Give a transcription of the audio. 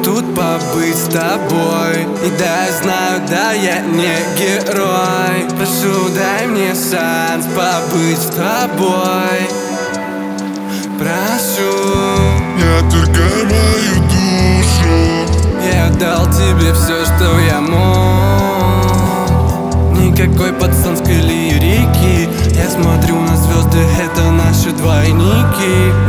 тут побыть с тобой. И да, я знаю, да, я не герой. Прошу, дай мне шанс побыть с тобой. Прошу, не отвергай мою душу. я отдал тебе все, что я мог. Никакой пацанской лирики. Я смотрю на звезды, это наши двойники.